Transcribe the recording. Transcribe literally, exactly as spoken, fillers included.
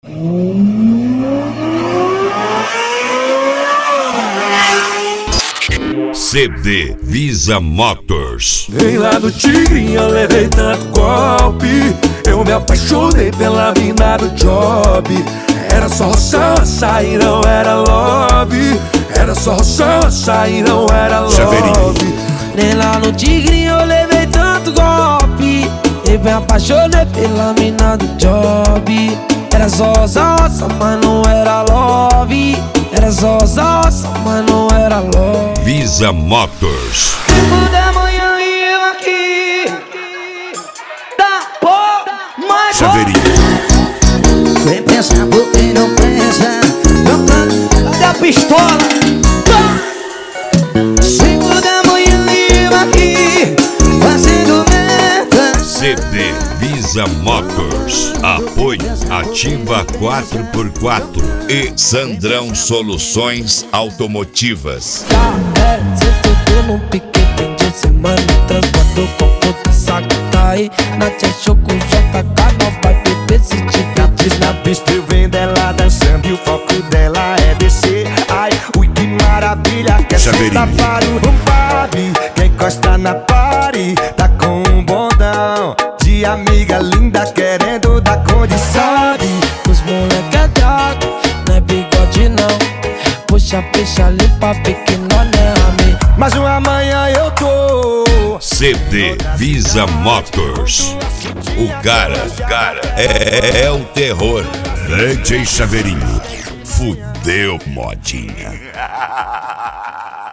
C D Visa Motors. Vem lá do Tigre, eu levei tanto golpe. Eu me apaixonei pela mina do job. Era só roção, açaí, não era love. Era só roção, açaí, não era love. Nem lá no Tigre eu levei tanto golpe. Eu me apaixonei pela mina do job. Era só roça, mas não era love. Era só roça, mas não era love. Visa Motors. Cinco da manhã e eu aqui. Tá porra, mas Chaveirinho. Vem pensar por quem não pensa. cadê a pistola? Cinco da manhã e eu aqui fazendo merda. C D Visa Motors. Apoio Ativa quatro por quatro e Sandrão Soluções Automotivas. É, cê tudo num pique, fim de semana. Transporto com puta saco, tá aí. Na tia show com J K, não vai beber se divertir. Na pista eu vendo ela dançando e o foco dela é descer. Ai, ui, que maravilha. Quer sentar para o rumpari. Quem encosta na party tá com um bondão de amiga linda querendo dar condição. Os moleque é drago, não é bigode não. Puxa, fecha, limpa, pequeno, né, amigo? Mas uma manhã eu tô. C D Visa Motors. O cara, cara é, é o terror. D J Chaveirinho. Fudeu, modinha.